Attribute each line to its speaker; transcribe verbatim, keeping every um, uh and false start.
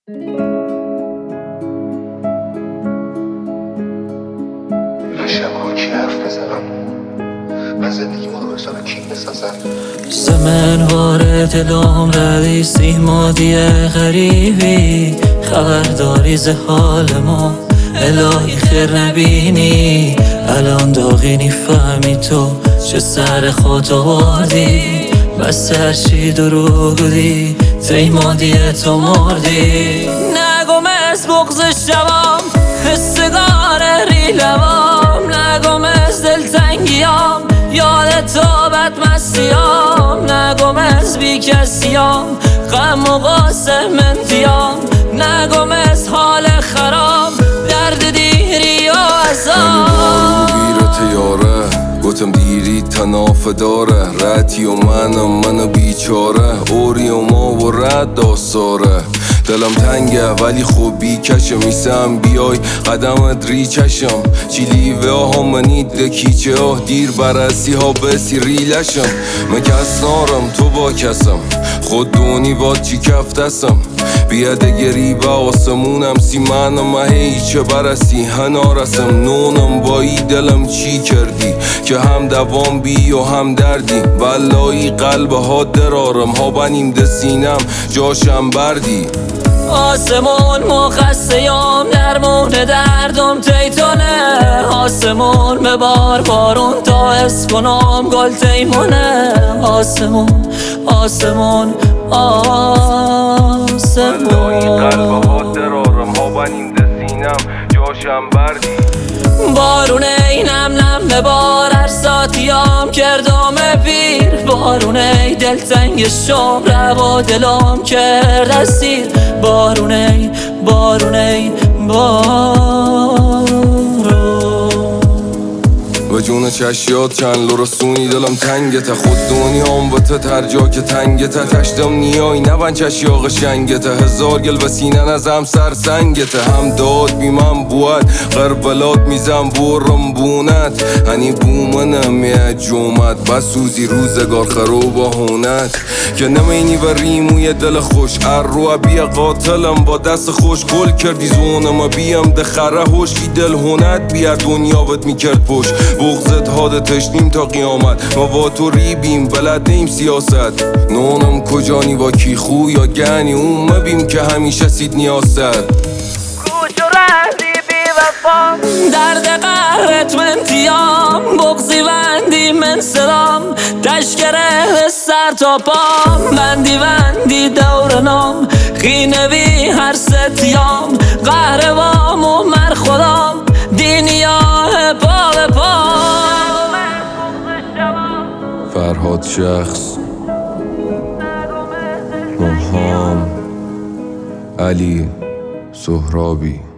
Speaker 1: شب رو کی حرف بزنم؟ من زندگی ما رو برسانم کی بسازم؟
Speaker 2: زمنوار دلم ردی سیمادی غریبی خبرداری ز حال ما الهی خیر نبینی الان داغینی فهمی تو چه سر خود آوردی بس هرچی دروغ بودی تیمادی تو مردی نگم از بغض شبام حسگار ریلوام نگم از دلتنگیام یاد تو بدمستیام نگم از بی کسیام غم و قاسم انتیام نگم از حال خراب درد دیری و عذاب
Speaker 3: بیرت یاره گفتم دیری تنافه داره رتی و منم منو بیچاره اوری و ما و رد داستاره دلم تنگه ولی خوبی کشم میسم بیای قدمت ری چشم چیلیوه ها منید دکیچه ها دیر برسی ها بسی ریلشم من کس نارم تو با کسم خود دونی با چی کفتسم بیاده گری با آسمونم سی منم مهی چه برسی هنارسم نونم بایی دلم چی کردی که هم دوام بی و هم دردی والایی قلب ها درارم ها بنیم دسینم جاشم بردی
Speaker 2: آسمون مخصیام درمون دردم تیتونه آسمون مبار بارون تا حس کنم گل تیمونه آسمون آسمون آسمون
Speaker 3: قلب ها درارم ها بنیم دسینم جاشم بردی
Speaker 2: بارونه اینم نم ببار هر ساتیام کردم پیر بارونه دلتنگ شم روا دلم کرد اسیر بارونه بارونه بارون
Speaker 3: و جون چشیات چند لو رسونی دلم تنگته خود دنیام و تا تر جا که تنگته تشتم نیای نبن چشیاق شنگته هزار گل و سینن از هم سر سنگته هم داد بی من بود غربلات میزم برم بونت هنی بومنم یه جومت بسوزی روزگار خروب و هونت که نمینی و ریموی دل خوش ار رو بی قاتلم با دست خوش گل کردی زونم بیم دخره هوشی دل هونت بیا دنیا بد میکرد پشت بغزت هاده تشنیم تا قیامت ما با تو ریبیم بلد نیم سیاست نونم کجانی با کی خو یا گنی اون مبیم که همیشه سید نیاست
Speaker 2: کوچ و رهدی بی وفا درد قهرت من تیام بغزی وندی من سلام تشکره سر تا پام بندی وندی دور نام خینه بی هر ستیام قهروام و مر خودام دینیاه پا به پا
Speaker 3: فرهاد شخص مهام علی سهرابی